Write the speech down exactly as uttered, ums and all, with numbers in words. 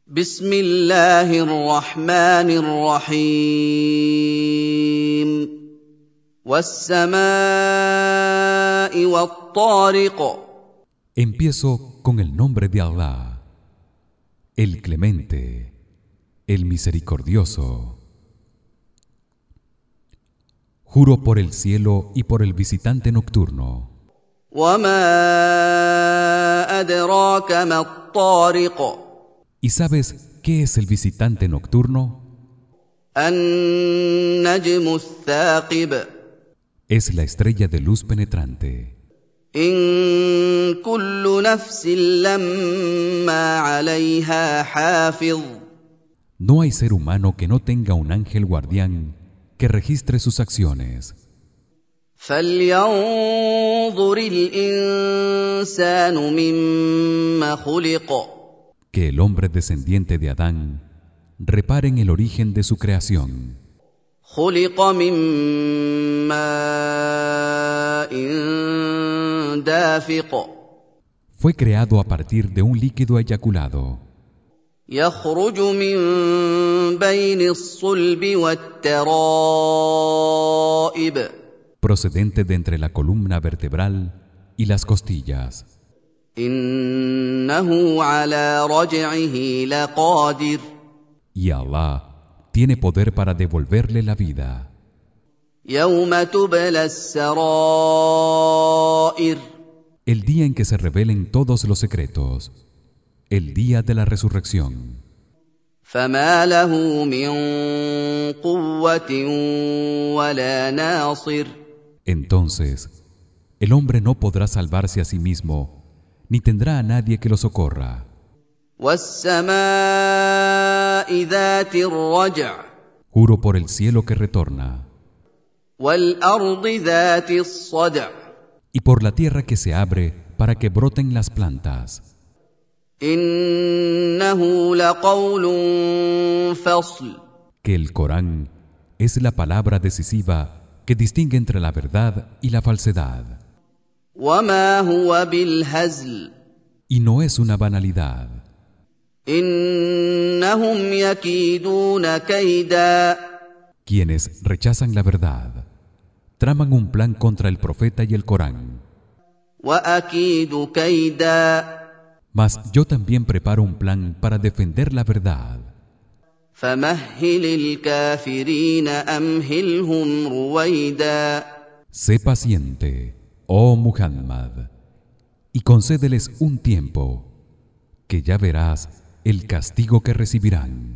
بسم الله الرحمن الرحيم والسماء والطارق. Empiezo con el nombre de Allah, el Clemente, el Misericordioso. Juro por el cielo y por el visitante nocturno. وما أدراك ما الطارق. ¿Y sabes qué es el visitante nocturno? النجم الثاقب. Es la estrella de luz penetrante. إن كل نفس لما عليها حافظ. No hay ser humano que no tenga un ángel guardián que registre sus acciones. فلينظر الإنسان مما خلق. Que el hombre descendiente de Adán repare en el origen de su creación. خلق من ماء دافق. Fue creado a partir de un líquido eyaculado. يخرج من بين الصلب والترائب. Procedente de entre la columna vertebral y las costillas. إنه على رجعه لقادر. Y Allah tiene poder para devolverle la vida. يوم تبلى السرائر. El día en que se revelen todos los secretos, el día de la resurrección. فما له من قوة ولا ناصر. Entonces, el hombre no podrá salvarse a sí mismo, ni tendrá a nadie que lo socorra. والسماء ذات الرجع. Juro por el cielo que retorna, والأرض ذات الصدع. y por la tierra que se abre para que broten las plantas. إنه لقول فصل. Que el Corán es la palabra decisiva que distingue entre la verdad y la falsedad. وما هو بالهزل. Y no es una banalidad. إنهم يكيدون كيدا. Quienes rechazan la verdad traman un plan contra el profeta y el Corán. وأكيد كيدا. Mas yo también preparo un plan para defender la verdad. فمهل الكافرين أمهلهم رويدا. Sé paciente, oh Muhammad, y concédeles un tiempo, que ya verás el castigo que recibirán.